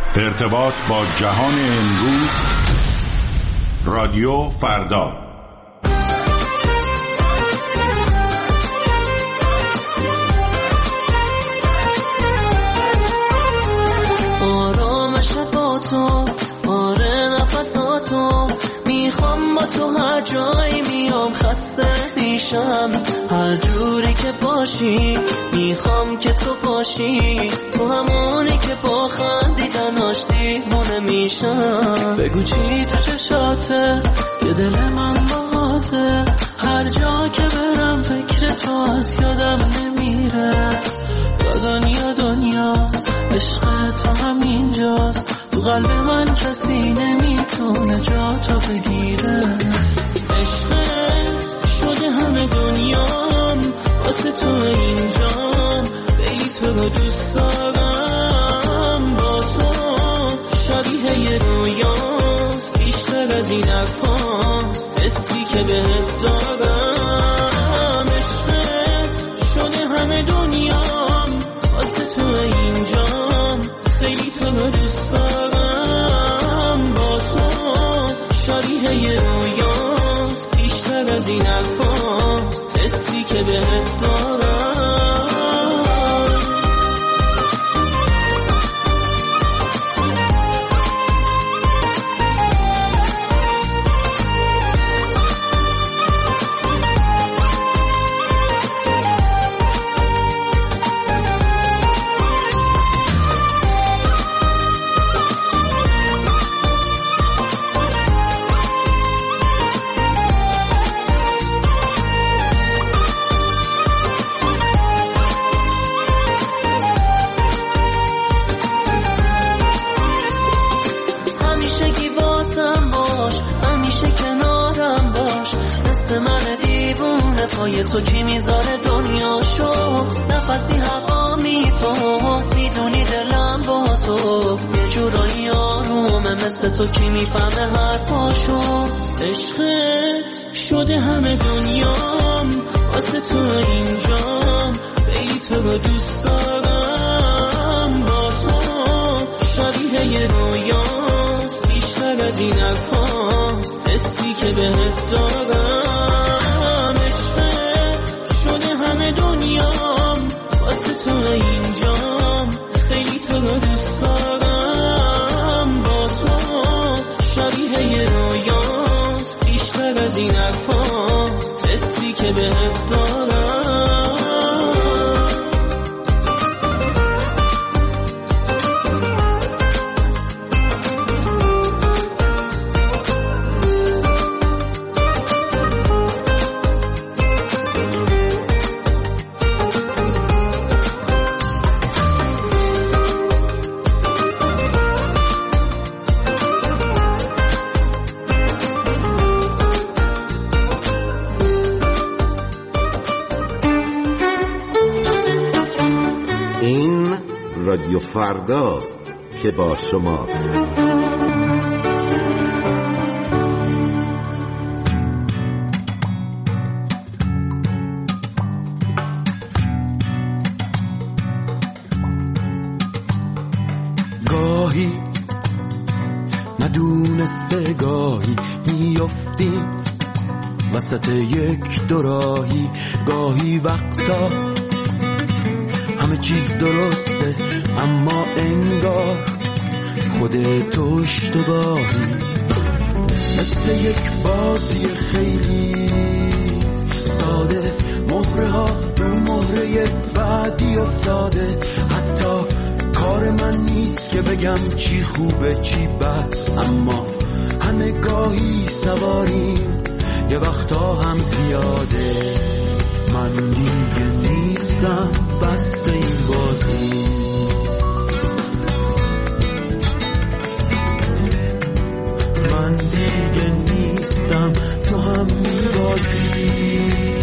ارتباط با جهان امروز، رادیو فردا. آرامش با تو، آره نفساتو میخوام، با تو هر جایی میام خسته میشم، هر جوری که باشی میخوام که تو باشی، تو همونی که با خندیدن آشتی مونه میشم. بگو چی تو چشاته که دل من باهاته، هر جا که برم فکر تو از یادم نمیره، تا دنیاست عشق تو همینجاست، تو قلب من کسی نمیتونه جا تو بگیره. عشقت شده همه دنیام، واسه تو اینجام، بیلی تو رو دوست دارم، با تو شبیه یه رویاست، بیشتر از این حرفاست حسی که بهت دارم. عشقت شده همه دنیام، واسه تو اینجام، خیلی تو رو دوست دارم، با تو شبیه یه رویاست، بیشتر از این حرفاست حسی که بهت دارم. پای تو کی میذاره دنیاشو، نفسی هوا تو میدونی دلم با تو، یه جورایی آرومه مثل تو کی میفهمه حرفاشو. عشقت شده همه دنیام، واسه تو اینجام، بیلی تو رو دوست دارم، با تو شبیه یه رویاست، بیشتر از این حرفاست حسی که بهت دارم. همه دنیام، واسه تو اینجام، خیلی تو رو دوست دارم، با تو شبیه یه رویاست، بیشتر از این حرفاست حسی که بهت دارم. رادیو فرداست که با شماست. گاهی ندونسته گاهی میافتیم وسط یک دوراهی، گاهی وقتا همه چیز درسته اما انگار خودت اشتباهی، مثل یک بازی خیلی ساده، مهره ها رو مهره بعدی افتاده، حتی کار من نیست که بگم چی خوبه چی بد، اما همه گاهی سواریم یه وقتا هم پیاده. من دیگه نیستم بس به این بازی، من دیگه نیستم تو هم میبازی.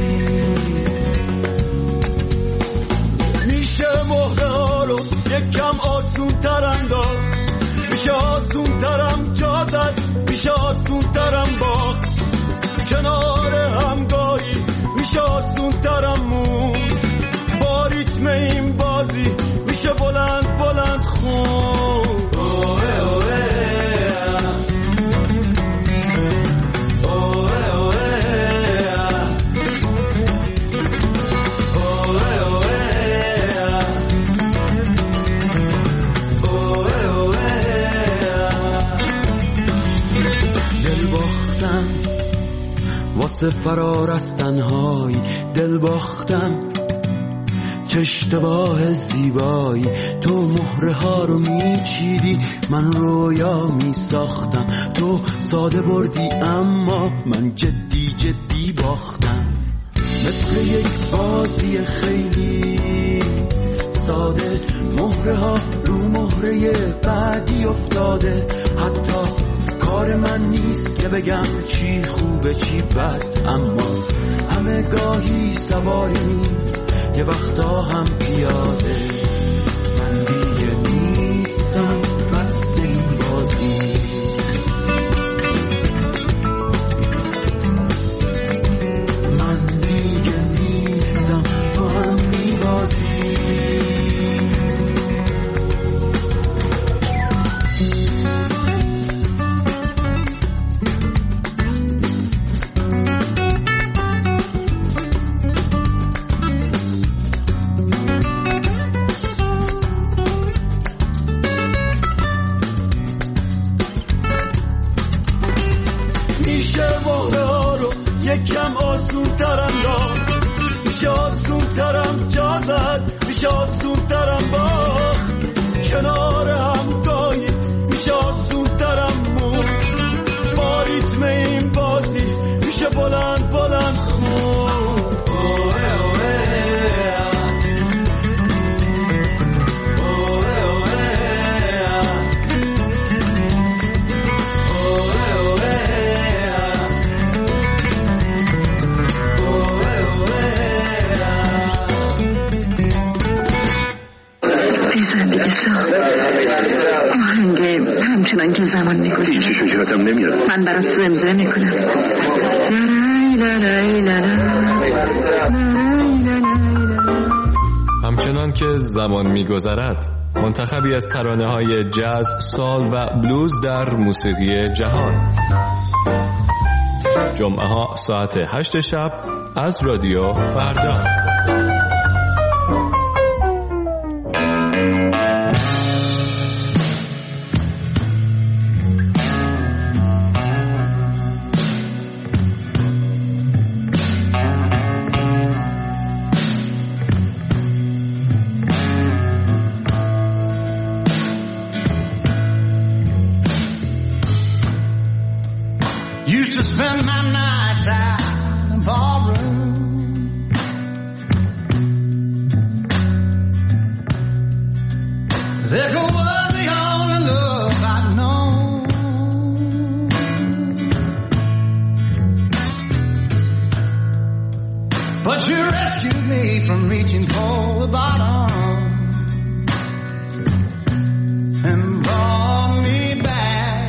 میشه مهره ها رو یکم آسون تر انداخت، میشه آسون ترم جا زد، میشه آسون ترم باخت، کنار همگاهی میشه آسون ترم موند، با ریتم این بازی میشه بلند بلند خون. فرار از تنهایی دل باختم، چه اشتباه زیبایی. تو مهره ها رو میچیدی، من رویا میساختم. تو ساده بردی اما من جدی جدی باختم. مثل یک بازی خیلی ساده، مهره ها رو مهره بعدی افتاده. حتی کار من نیست که بگم چی خوبه چی بد، اما همه گاهی سواریم، یه وقتا هم پیاده. من دیگه نیستم بس این بازی، من دیگه نیستم تو هم میبازی. یکم آسون ترم داد، میشه آسون ترم جا زد، میشه آسون ترم باخت. کنار هم گاهی میشه آسون ترم مون، با ریتم این بازی میشه بلند بلند خون. همچنان که زمان میگذره هیچی شجاعتم نمیاد. من برات زمزمه میکنم. همچنان که زمان میگذرد، منتخبی از ترانه‌های جاز، سال و بلوز در موسیقی جهان. جمعه ها ساعت 8 شب از رادیو فردا. Used to spend my nights out in the ballroom. Liquor was the only love I'd known. But you rescued me from reaching for the bottom and brought me back.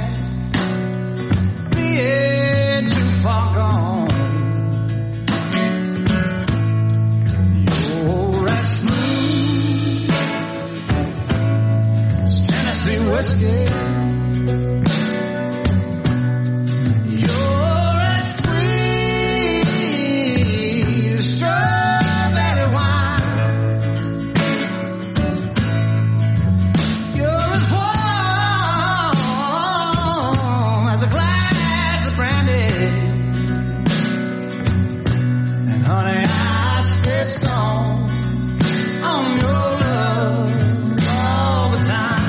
Whiskey. You're as sweet as strawberry wine. You're as warm as a glass of brandy. And honey, I stay strong on your love all the time.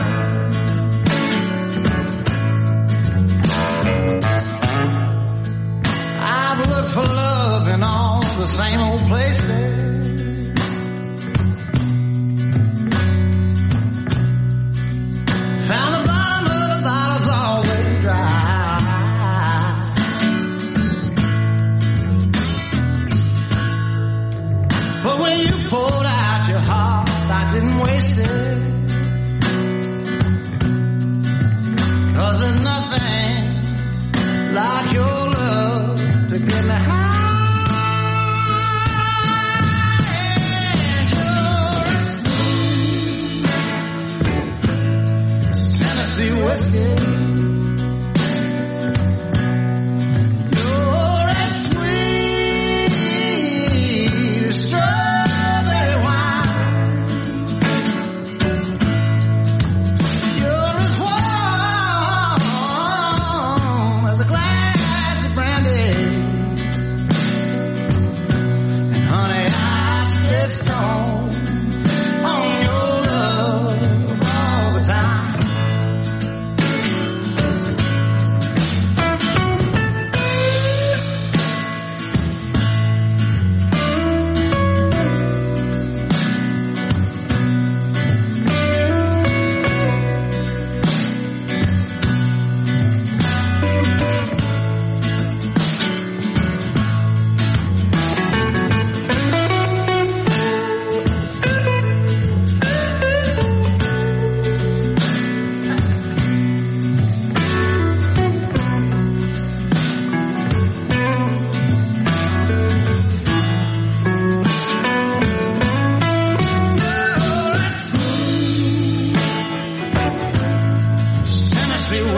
For love in all the same old places, found the bottom of the bottle's always dry. But when you poured out your heart, I didn't waste it, 'cause there's nothing like your love to get me high. Tennessee whiskey. You're as sweet as strawberry wine. You're as warm as a glass of brandy.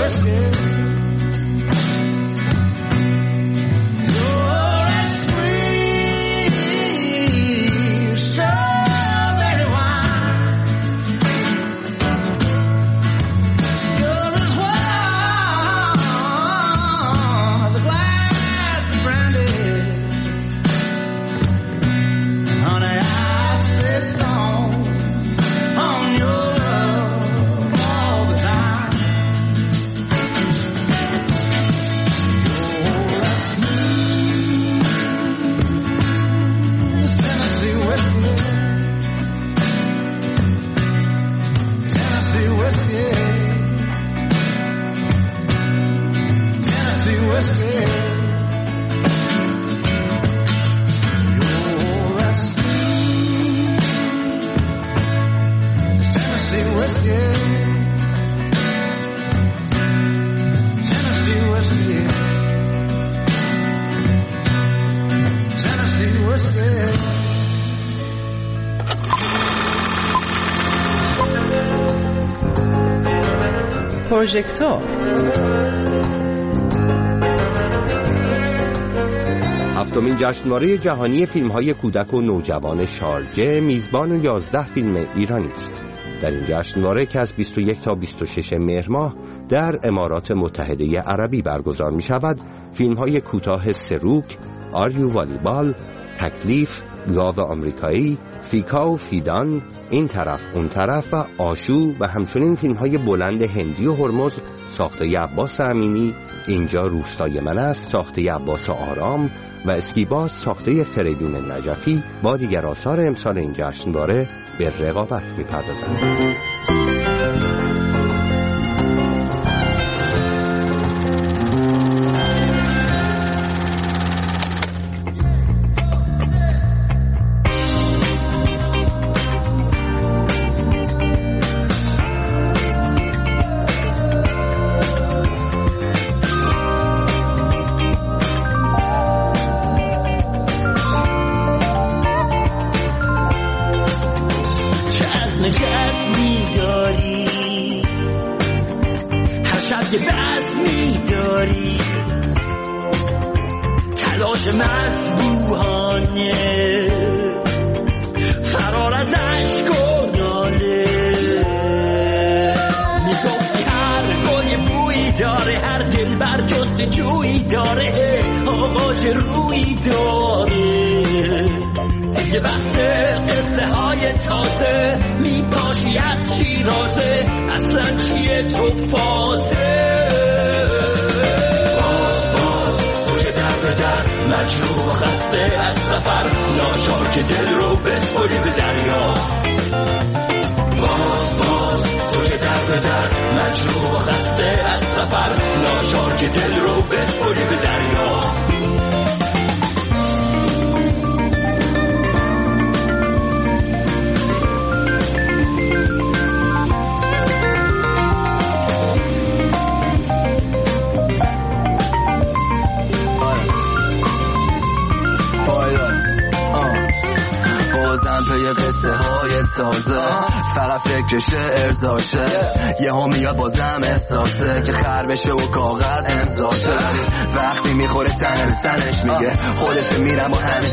پروژکتور. هفتمین جشنواره جهانی فیلم‌های کودک و نوجوان شارجه میزبان 11 فیلم ایرانی است. در این جشنواره که از 21 تا 26 مهر ماه در امارات متحده عربی برگزار می‌شود، فیلم‌های کوتاه سروک، آریو والیبال، تکلیف، گاو آمریکایی، فیکا و فیدان، این طرف اون طرف و آشو و همچنین فیلم‌های بلند هندی و هرمز ساخته عباس امینی، اینجا روستای من است ساخته عباس آرام و اسکیباس ساخته فریدون نجفی با دیگر آثار امسال این جشنواره به رقابت می‌پردازند. فقط فکرشه ارزاشه یه ها میاد بازم احساسه که خر بشه و کاغذ امضاشه وقتی میخوره تن به تنش میگه خودشه میرم و همه تا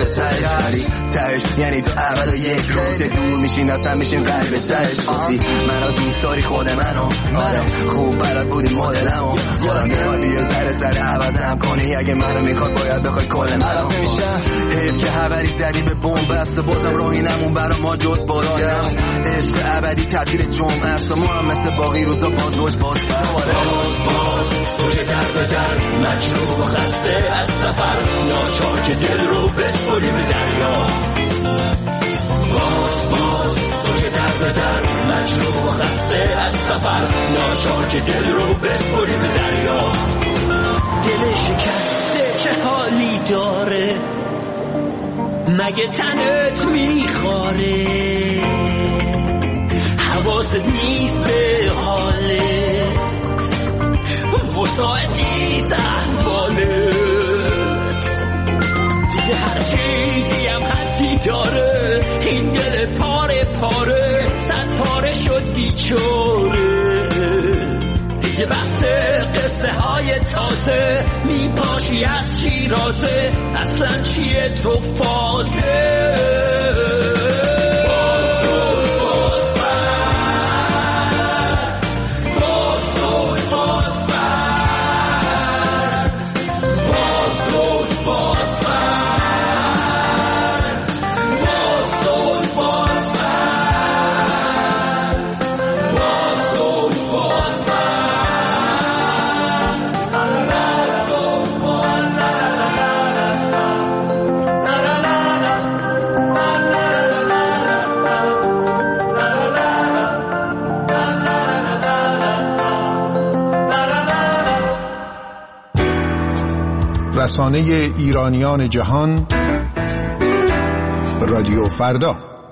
تهش یعنی تو اول و یک روز دور میشین اصلا میشین قلب تهش بازی منو دوست داری خود منو آره خوب بلد بودی مدلمو خودم میخوادی یه ذره عوضم کنی اگه منو میخواد باید بخوای کل منو حیف که حبری زدی به بمب بسته بازم راهی نمون برا ما جز بارانم عشق ابدی تبدیل جمعه است و ما هم مثل باقی روزا باز تو که در مجروح و خسته از سفر ناچار که دل رو بسپری به دریا باز تو که در مجروح و خسته از سفر ناچار که دل رو بسپری به دریا دل شکسته چه حالی داره مگه تنت میخواره حواست نیست به حالت مساعد نیست احوالت دیگه هر چیزی هم حدی داره این دل پاره صد پاره شد بیچاره دیگه بسته قصه های تازه میپاشی از شیرازه اصلا چیه تو فازه رسانه ایرانیان جهان رادیو فردا.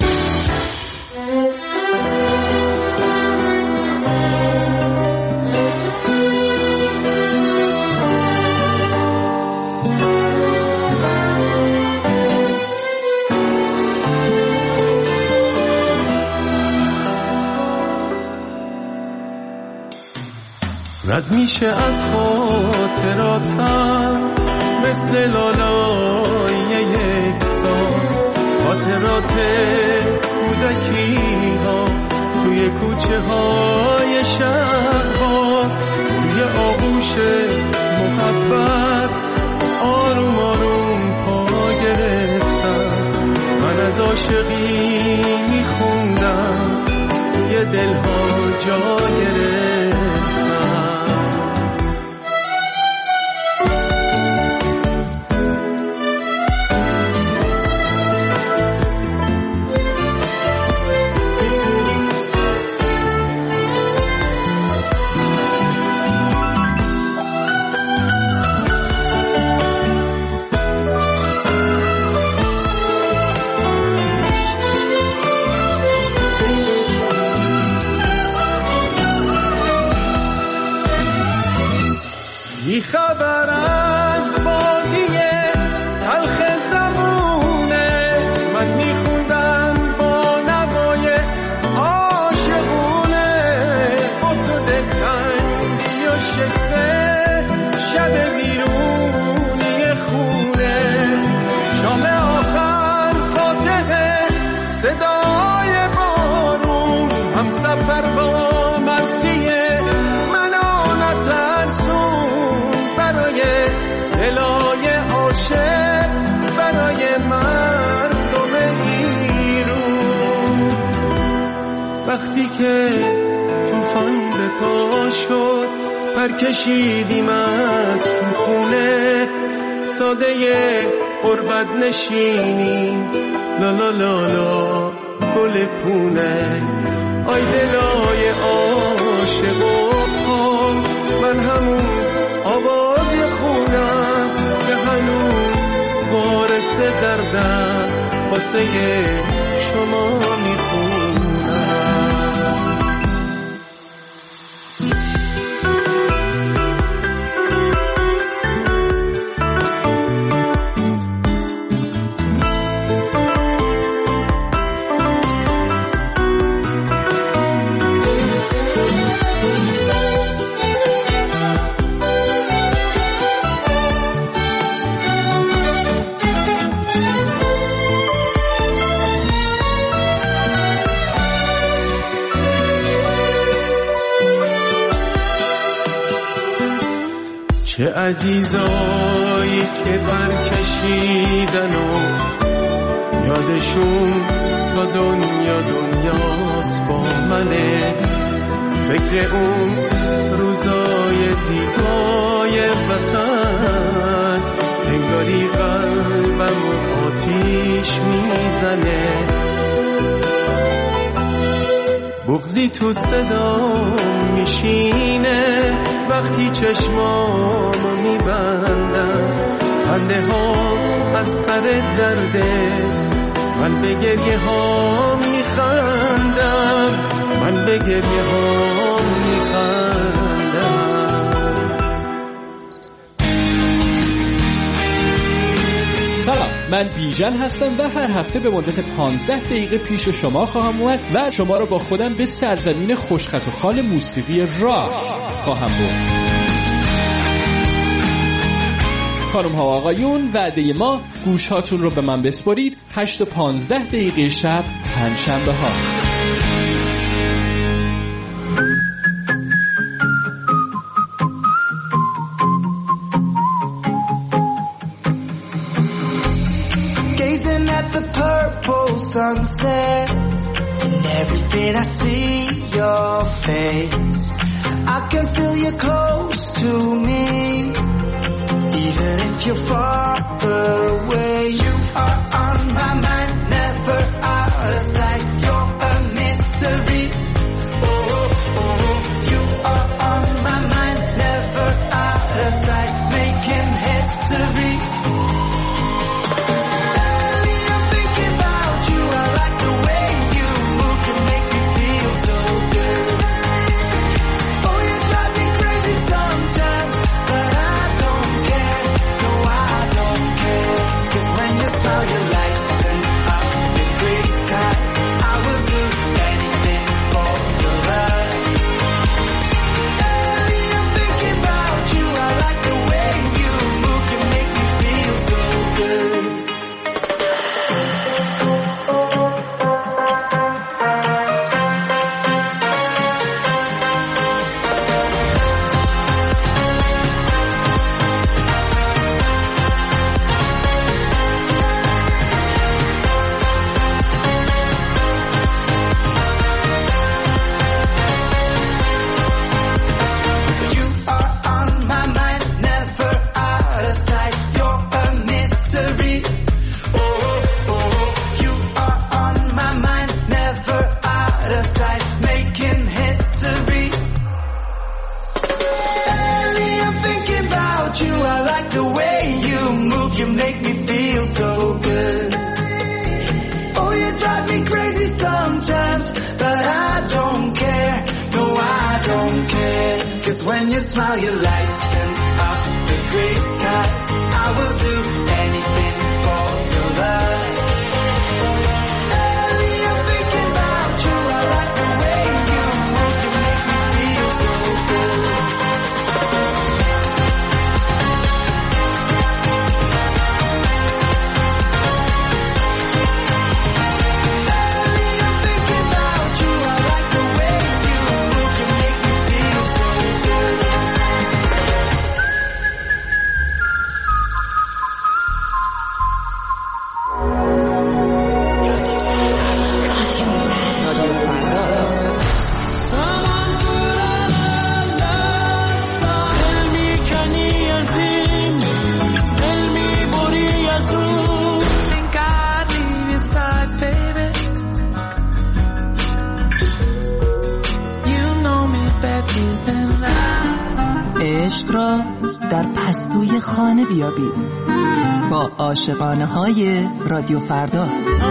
رد میشه از خاطراتم مثل لالای یک ساز، خاطرات کودکی ها توی کوچه های شهر باز، توی آغوش محبت آروم آروم پا گرفتم. من از عاشقی میخوندم توی دلها جا گرفتم. خبر از بادی تلخ زمونه، من میخوندم با نوای عاشقونه. با تو دلتنگی و شکوه شب ویرونی خونه، شام آخر فاتحه صدای بارون، هم سفر با مرسیه منانت ازون برای دلای عاشق، برای مردم ایرون. وقتی که طوفان به پا شد پر کشیدیم از تو خونه، ساده غربت نشینیم لا لا لا لا گل پونه. آی دلای عاشق و پا، من همون آوازی خونم که هنوز وارث دردم واسه شما میخونم. چه عزیزایی که برکشیدن و یادشون تا دنیاست با منه. فکر اون روزای زیبای وطن، انگاری قلبم آتیش میزنه. بغضی تو صدام میشینه وقتی چشمامو میبندم. خنده ها از سر درده، من به گریه ها میخندم، من به گریه ها میخندم. سلام، من بیژن هستم و هر هفته به مدت 15 دقیقه پیش شما خواهم اومد و شما رو با خودم به سرزمین خوشخط و خال موسیقی راک خواهم برد. خانم ها و آقایون، وعده ما گوش هاتون رو به من بسپارید 8 و 15 دقیقه شب پنجشنبه ها. Gazing at the purple sunset, and every bit I see your face. I can feel you close to me, even if you're far away. You are on my mind, never out of sight. You're a mystery. Oh, oh, oh. You are on my mind, never out of sight, making history. عشق را در پستوی خانه بیابید با عاشقانه های رادیو فردا.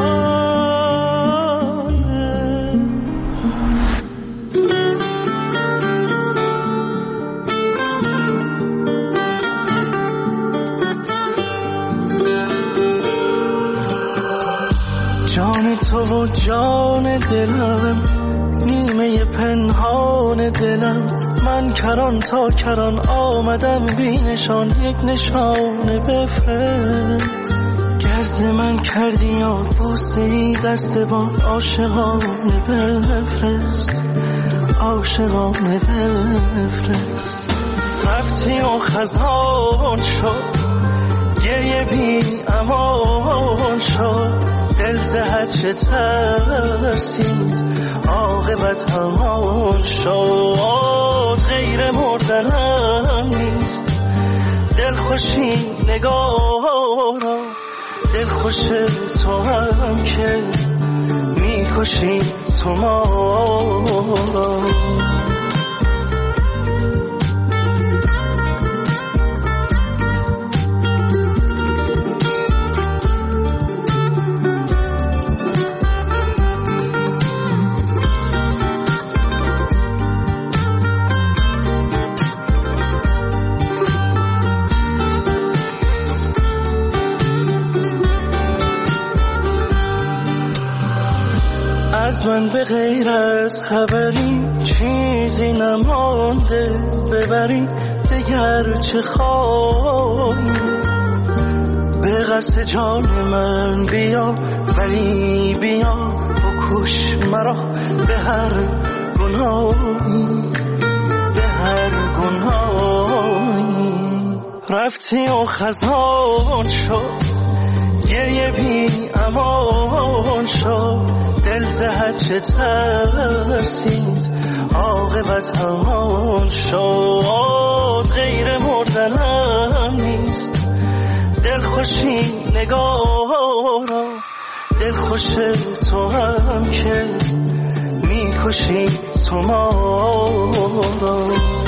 جان تو و جان دلم، نیمه پنهان دلم، من کران تا کران آمدم بی نشان، یک نشانه بفرست. گرز من کردی یا بوسه ای دست با عاشقانه بفرست، عاشقانه بفرست. رفتی و خزان شد، گریه بی امان شد، دل زهر چه ترسید عاقبت همان شد. غیر مردنم نیست دل خوشی نگارا، دل خوش تو هم که میکشی تو ما را. از من به غیر از خبری چیزی نمانده، ببری دگر چه خواهی. به قصد جان من بیا، ولی بیا بکش مرا به هر گناهی، به هر گناهی. رفتی و خزان شد، گریه بی امان شد، دل زهر چه ترسید عاقبت همان شد. غیر مردنم نیست دل خوشی نگاه را، دل خوش تو هم که میکشی تو ما را.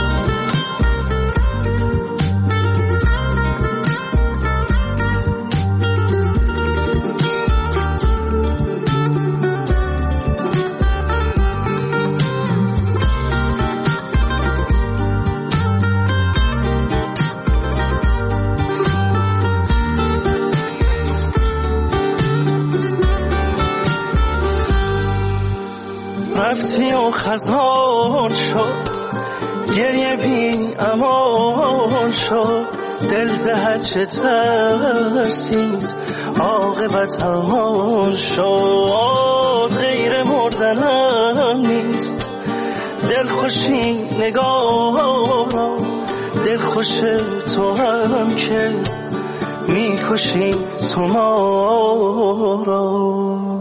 رفتی و خزان شد، گریه بی امان شد، دل زهر چه ترسید عاقبت همان شد. غیر مردنم نیست دل خوشی نگاه را، دل خوش تو هم که میکشی تو ما را.